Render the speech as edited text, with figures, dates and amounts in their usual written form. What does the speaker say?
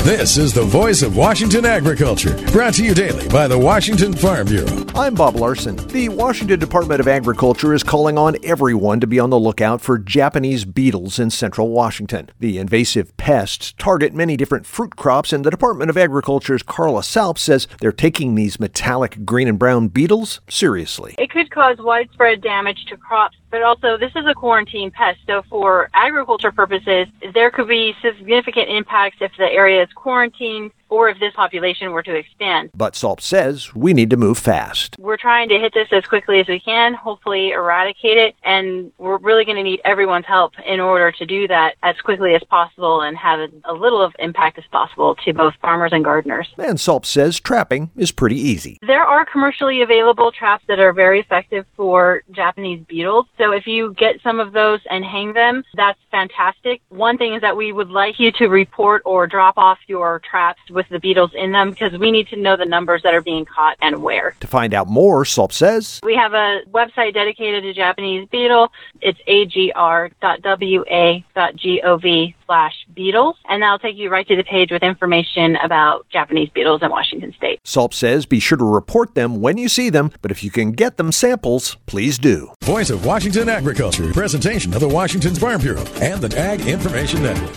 This is the voice of Washington agriculture, brought to you daily by the Washington Farm Bureau. I'm Bob Larson. The Washington Department of Agriculture is calling on everyone to be on the lookout for Japanese beetles in central Washington. The invasive pests target many different fruit crops, and the Department of Agriculture's Carla Salp says they're taking these metallic green and brown beetles seriously. It could cause widespread damage to crops, but also this is a quarantine pest, so for agriculture purposes, there could be significant impacts if the area is quarantined or if this population were to expand. But Salp says we need to move fast. We're trying to hit this as quickly as we can, hopefully eradicate it, and we're really going to need everyone's help in order to do that as quickly as possible and have a little of impact as possible to both farmers and gardeners. And Salp says trapping is pretty easy. There are commercially available traps that are very effective for Japanese beetles, so if you get some of those and hang them, that's fantastic. One thing is that we would like you to report or drop off your traps with the beetles in them, because we need to know the numbers that are being caught and where. To find out more, Salp says we have a website dedicated to Japanese beetle. It's agr.wa.gov/beetles, and that'll take you right to the page with information about Japanese beetles in Washington State. Salp says be sure to report them when you see them, but if you can get them samples, please do. Voice of Washington agriculture, presentation of the Washington Farm Bureau and the Ag Information Network.